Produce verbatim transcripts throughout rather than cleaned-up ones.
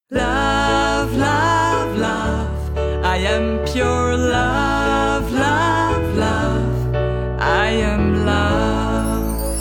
Love, love, love, I am pure love, love, love, I am love.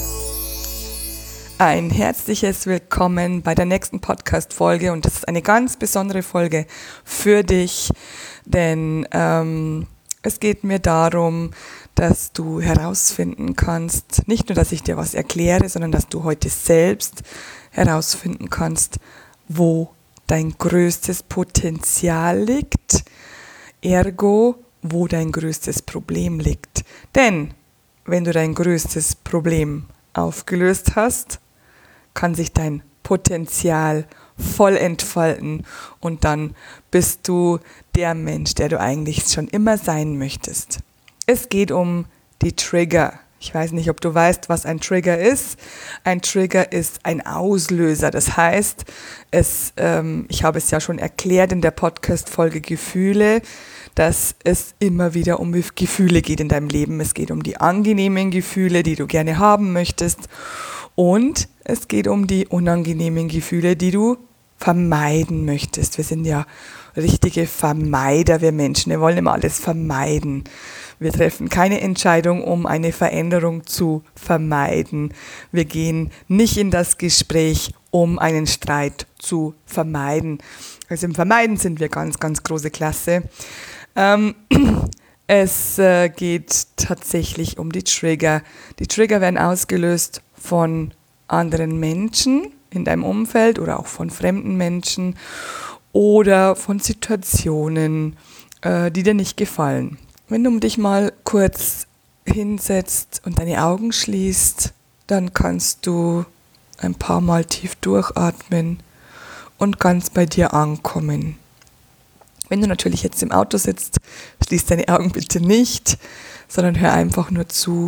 Ein herzliches Willkommen bei der nächsten Podcast-Folge, und das ist eine ganz besondere Folge für dich, denn ähm, es geht mir darum, dass du herausfinden kannst, nicht nur, dass ich dir was erkläre, sondern dass du heute selbst herausfinden kannst, wo dein größtes Potenzial liegt, ergo, wo dein größtes Problem liegt. Denn wenn du dein größtes Problem aufgelöst hast, kann sich dein Potenzial voll entfalten und dann bist du der Mensch, der du eigentlich schon immer sein möchtest. Es geht um die Trigger. Ich weiß nicht, ob du weißt, was ein Trigger ist. Ein Trigger ist ein Auslöser. Das heißt, es, ähm, ich habe es ja schon erklärt in der Podcast-Folge Gefühle, dass es immer wieder um Gefühle geht in deinem Leben. Es geht um die angenehmen Gefühle, die du gerne haben möchtest. Und es geht um die unangenehmen Gefühle, die du vermeiden möchtest. Wir sind ja richtige Vermeider, wir Menschen. Wir wollen immer alles vermeiden. Wir treffen keine Entscheidung, um eine Veränderung zu vermeiden. Wir gehen nicht in das Gespräch, um einen Streit zu vermeiden. Also im Vermeiden sind wir ganz, ganz große Klasse. Ähm, es äh, geht tatsächlich um die Trigger. Die Trigger werden ausgelöst von anderen Menschen in deinem Umfeld oder auch von fremden Menschen oder von Situationen, äh, die dir nicht gefallen. Wenn du dich mal kurz hinsetzt und deine Augen schließt, dann kannst du ein paar Mal tief durchatmen und ganz bei dir ankommen. Wenn du natürlich jetzt im Auto sitzt, schließ deine Augen bitte nicht, sondern hör einfach nur zu.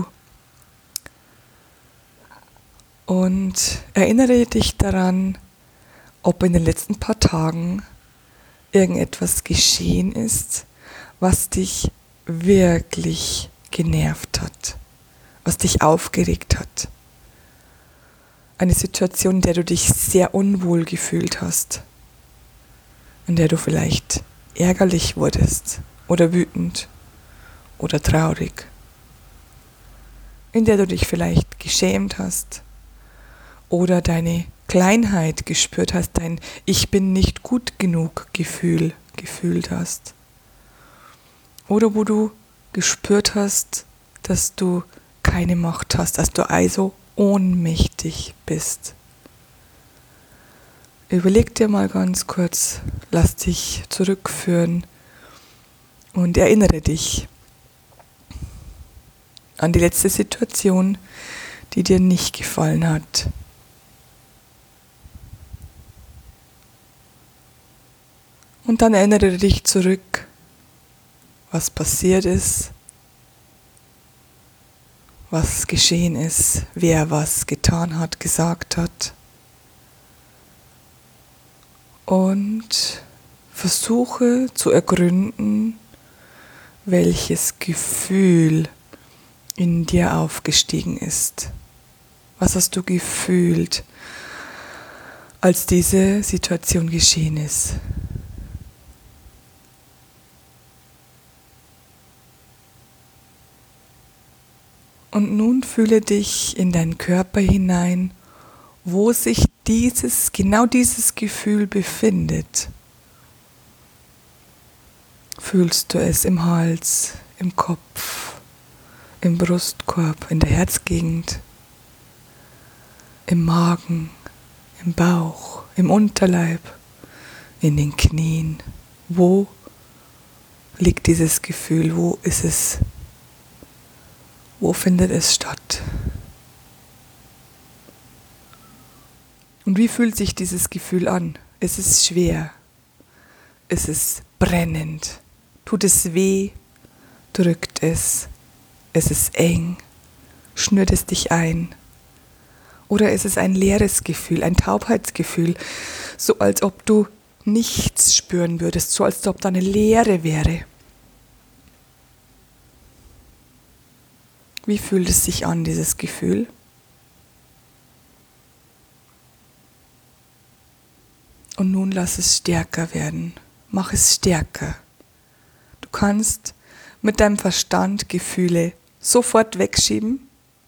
Und erinnere dich daran, ob in den letzten paar Tagen irgendetwas geschehen ist, was dich wirklich genervt hat, was dich aufgeregt hat. Eine Situation, in der du dich sehr unwohl gefühlt hast, in der du vielleicht ärgerlich wurdest oder wütend oder traurig, in der du dich vielleicht geschämt hast oder deine Kleinheit gespürt hast, dein Ich bin nicht gut genug Gefühl gefühlt hast. Oder wo du gespürt hast, dass du keine Macht hast, dass du also ohnmächtig bist. Überleg dir mal ganz kurz, lass dich zurückführen und erinnere dich an die letzte Situation, die dir nicht gefallen hat. Und dann erinnere dich zurück, was passiert ist, was geschehen ist, wer was getan hat, gesagt hat. Und versuche zu ergründen, welches Gefühl in dir aufgestiegen ist. Was hast du gefühlt, als diese Situation geschehen ist? Und nun fühle dich in deinen Körper hinein, wo sich dieses, genau dieses Gefühl befindet. Fühlst du es im Hals, im Kopf, im Brustkorb, in der Herzgegend, im Magen, im Bauch, im Unterleib, in den Knien? Wo liegt dieses Gefühl? Wo ist es? Wo findet es statt? Und wie fühlt sich dieses Gefühl an? Ist es schwer? Ist es brennend? Tut es weh? Drückt es? Ist es eng? Schnürt es dich ein? Oder ist es ein leeres Gefühl, ein Taubheitsgefühl, so als ob du nichts spüren würdest, so als ob da eine Leere wäre? Wie fühlt es sich an, dieses Gefühl? Und nun lass es stärker werden. Mach es stärker. Du kannst mit deinem Verstand Gefühle sofort wegschieben.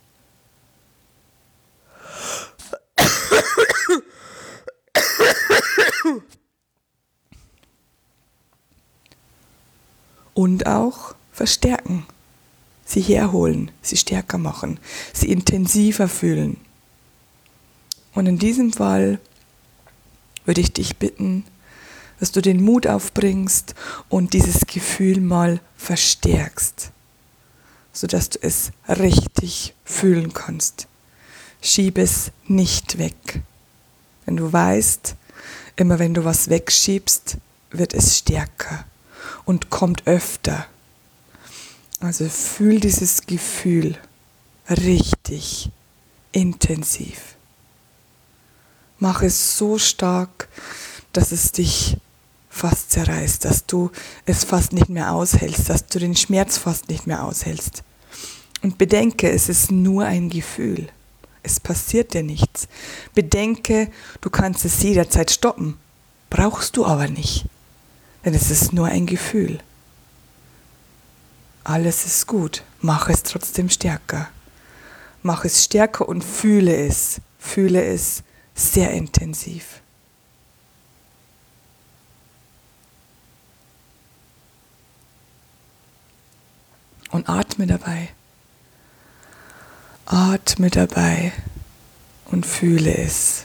Und auch verstärken. Sie herholen, sie stärker machen, sie intensiver fühlen. Und in diesem Fall würde ich dich bitten, dass du den Mut aufbringst und dieses Gefühl mal verstärkst, sodass du es richtig fühlen kannst. Schieb es nicht weg. Wenn du weißt, immer wenn du was wegschiebst, wird es stärker und kommt öfter. Also fühl dieses Gefühl richtig intensiv. Mach es so stark, dass es dich fast zerreißt, dass du es fast nicht mehr aushältst, dass du den Schmerz fast nicht mehr aushältst. Und bedenke, es ist nur ein Gefühl. Es passiert dir nichts. Bedenke, du kannst es jederzeit stoppen. Brauchst du aber nicht. Denn es ist nur ein Gefühl. Alles ist gut. Mach es trotzdem stärker. Mach es stärker und fühle es. Fühle es sehr intensiv. Und atme dabei. Atme dabei und fühle es.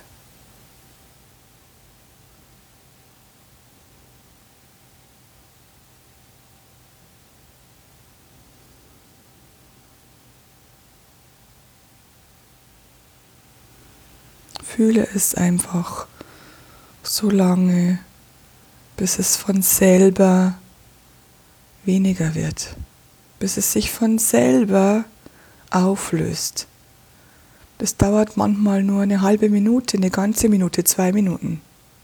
Fühle es einfach so lange, bis es von selber weniger wird, bis es sich von selber auflöst. Das dauert manchmal nur eine halbe Minute, eine ganze Minute, zwei Minuten.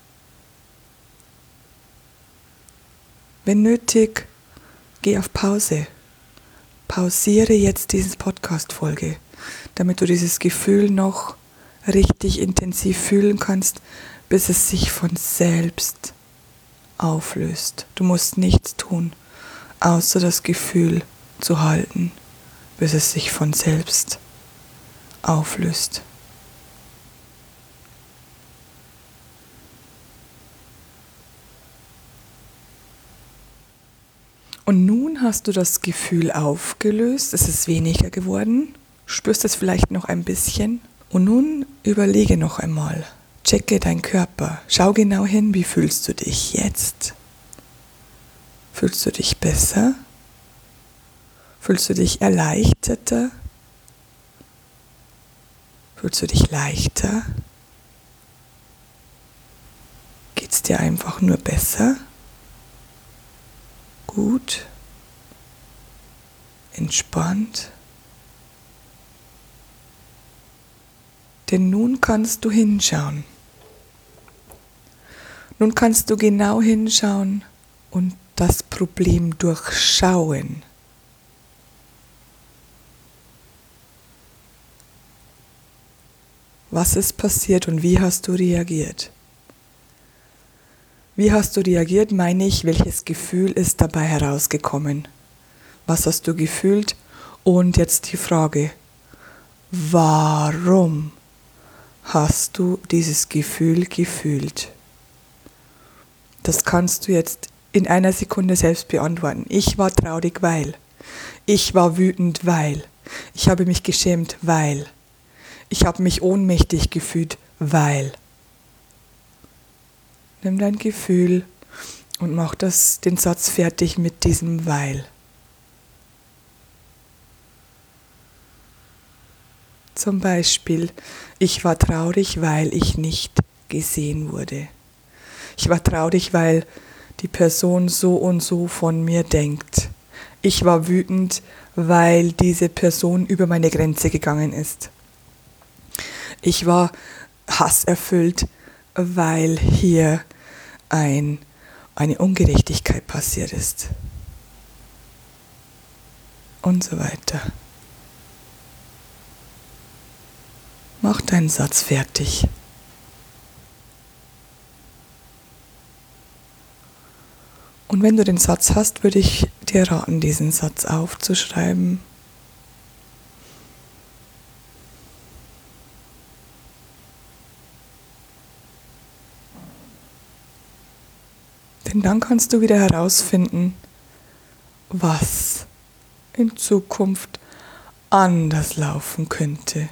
Wenn nötig, geh auf Pause. Pausiere jetzt diese Podcast-Folge, damit du dieses Gefühl noch richtig intensiv fühlen kannst, bis es sich von selbst auflöst. Du musst nichts tun, außer das Gefühl zu halten, bis es sich von selbst auflöst. Und nun hast du das Gefühl aufgelöst, es ist weniger geworden, spürst es vielleicht noch ein bisschen. Und nun überlege noch einmal, checke deinen Körper, schau genau hin, wie fühlst du dich jetzt? Fühlst du dich besser? Fühlst du dich erleichterter? Fühlst du dich leichter? Geht's dir einfach nur besser? Gut? Entspannt? Denn nun kannst du hinschauen. Nun kannst du genau hinschauen und das Problem durchschauen. Was ist passiert und wie hast du reagiert? Wie hast du reagiert, meine ich, welches Gefühl ist dabei herausgekommen? Was hast du gefühlt? Und jetzt die Frage, warum hast du dieses Gefühl gefühlt? Das kannst du jetzt in einer Sekunde selbst beantworten. Ich war traurig, weil. Ich war wütend, weil. Ich habe mich geschämt, weil. Ich habe mich ohnmächtig gefühlt, weil. Nimm dein Gefühl und mach das, den Satz fertig mit diesem weil. Zum Beispiel, ich war traurig, weil ich nicht gesehen wurde. Ich war traurig, weil die Person so und so von mir denkt. Ich war wütend, weil diese Person über meine Grenze gegangen ist. Ich war hasserfüllt, weil hier ein, eine Ungerechtigkeit passiert ist. Und so weiter. Mach deinen Satz fertig. Und wenn du den Satz hast, würde ich dir raten, diesen Satz aufzuschreiben. Denn dann kannst du wieder herausfinden, was in Zukunft anders laufen könnte.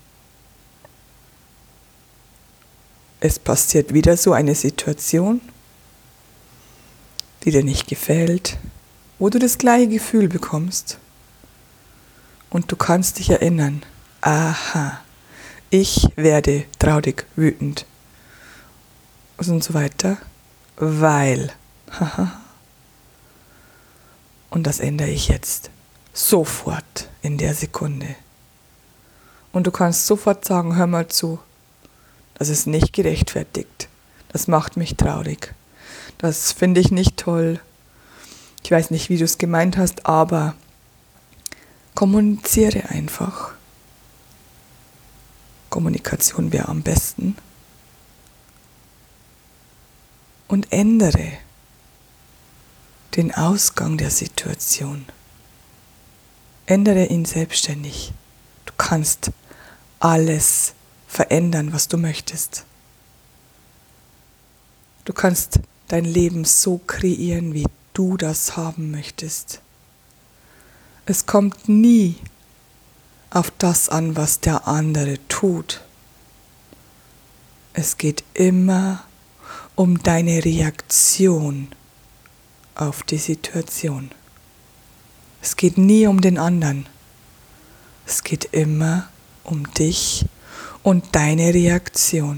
Es passiert wieder so eine Situation, die dir nicht gefällt, wo du das gleiche Gefühl bekommst. Und du kannst dich erinnern, aha, ich werde traurig, wütend und so weiter, weil, haha, und das ändere ich jetzt, sofort in der Sekunde. Und du kannst sofort sagen, hör mal zu, das ist nicht gerechtfertigt, das macht mich traurig, das finde ich nicht toll, ich weiß nicht, wie du es gemeint hast, aber kommuniziere einfach. Kommunikation wäre am besten. Und ändere den Ausgang der Situation. Ändere ihn selbstständig. Du kannst alles verändern, was du möchtest. Du kannst dein Leben so kreieren, wie du das haben möchtest. Es kommt nie auf das an, was der andere tut. Es geht immer um deine Reaktion auf die Situation. Es geht nie um den anderen. Es geht immer um dich und deine Reaktion.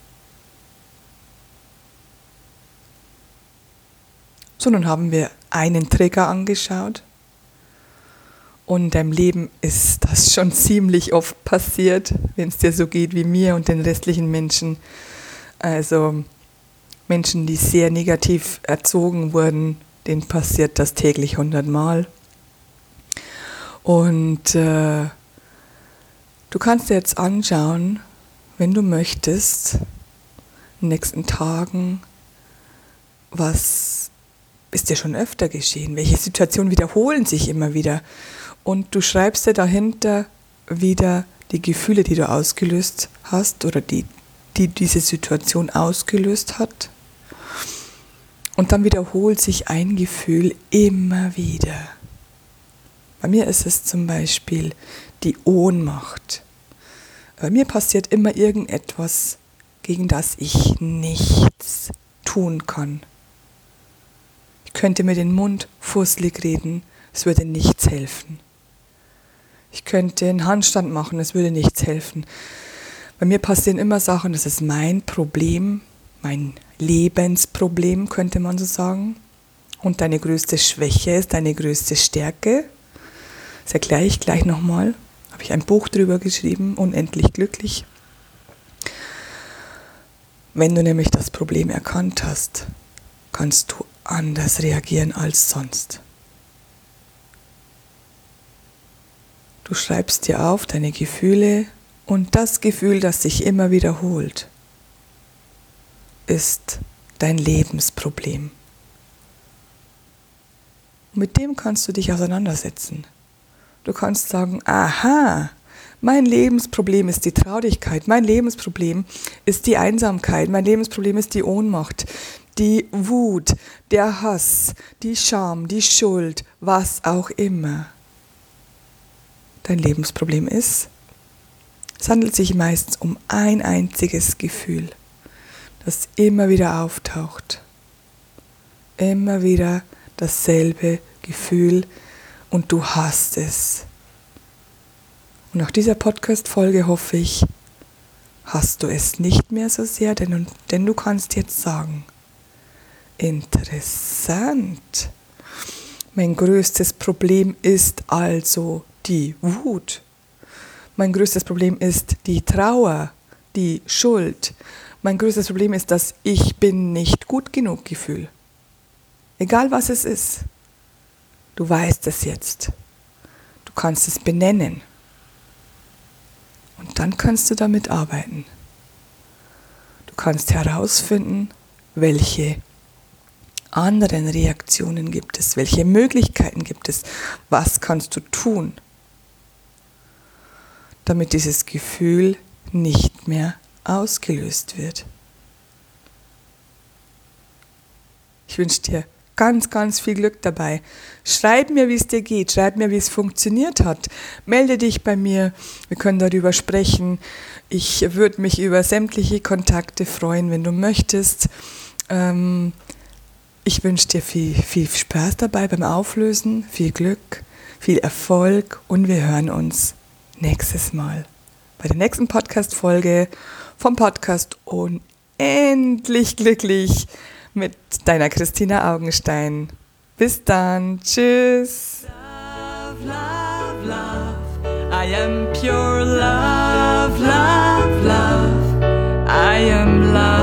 So, nun haben wir einen Trigger angeschaut. Und in deinem Leben ist das schon ziemlich oft passiert, wenn es dir so geht wie mir und den restlichen Menschen. Also Menschen, die sehr negativ erzogen wurden, denen passiert das täglich hundertmal. Und äh, du kannst dir jetzt anschauen, wenn du möchtest, in den nächsten Tagen, was ist dir schon öfter geschehen, welche Situationen wiederholen sich immer wieder. Und du schreibst dir dahinter wieder die Gefühle, die du ausgelöst hast oder die, die diese Situation ausgelöst hat. Und dann wiederholt sich ein Gefühl immer wieder. Bei mir ist es zum Beispiel die Ohnmacht. Bei mir passiert immer irgendetwas, gegen das ich nichts tun kann. Ich könnte mir den Mund fusselig reden, es würde nichts helfen. Ich könnte einen Handstand machen, es würde nichts helfen. Bei mir passieren immer Sachen, das ist mein Problem, mein Lebensproblem, könnte man so sagen. Und deine größte Schwäche ist deine größte Stärke. Das erkläre ich gleich nochmal. Habe ich ein Buch drüber geschrieben, Unendlich glücklich. Wenn du nämlich das Problem erkannt hast, kannst du anders reagieren als sonst. Du schreibst dir auf deine Gefühle und das Gefühl, das sich immer wiederholt, ist dein Lebensproblem. Und mit dem kannst du dich auseinandersetzen. Du kannst sagen, aha, mein Lebensproblem ist die Traurigkeit, mein Lebensproblem ist die Einsamkeit, mein Lebensproblem ist die Ohnmacht, die Wut, der Hass, die Scham, die Schuld, was auch immer dein Lebensproblem ist. Es handelt sich meistens um ein einziges Gefühl, das immer wieder auftaucht. Immer wieder dasselbe Gefühl und du hast es. Und nach dieser Podcast-Folge hoffe ich, hast du es nicht mehr so sehr, denn, denn du kannst jetzt sagen, interessant. Mein größtes Problem ist also die Wut. Mein größtes Problem ist die Trauer, die Schuld. Mein größtes Problem ist das Ich bin nicht gut genug Gefühl. Egal was es ist, du weißt es jetzt. Du kannst es benennen. Und dann kannst du damit arbeiten. Du kannst herausfinden, welche anderen Reaktionen gibt es? Welche Möglichkeiten gibt es? Was kannst du tun, damit dieses Gefühl nicht mehr ausgelöst wird? Ich wünsche dir ganz, ganz viel Glück dabei. Schreib mir, wie es dir geht. Schreib mir, wie es funktioniert hat. Melde dich bei mir. Wir können darüber sprechen. Ich würde mich über sämtliche Kontakte freuen, wenn du möchtest. Ähm, ich wünsche dir viel, viel Spaß dabei beim Auflösen, viel Glück, viel Erfolg und wir hören uns nächstes Mal bei der nächsten Podcast-Folge vom Podcast Unendlich Glücklich mit deiner Christina Augenstein. Bis dann. Tschüss. Love, love, love. I am pure love, love, love. I am love.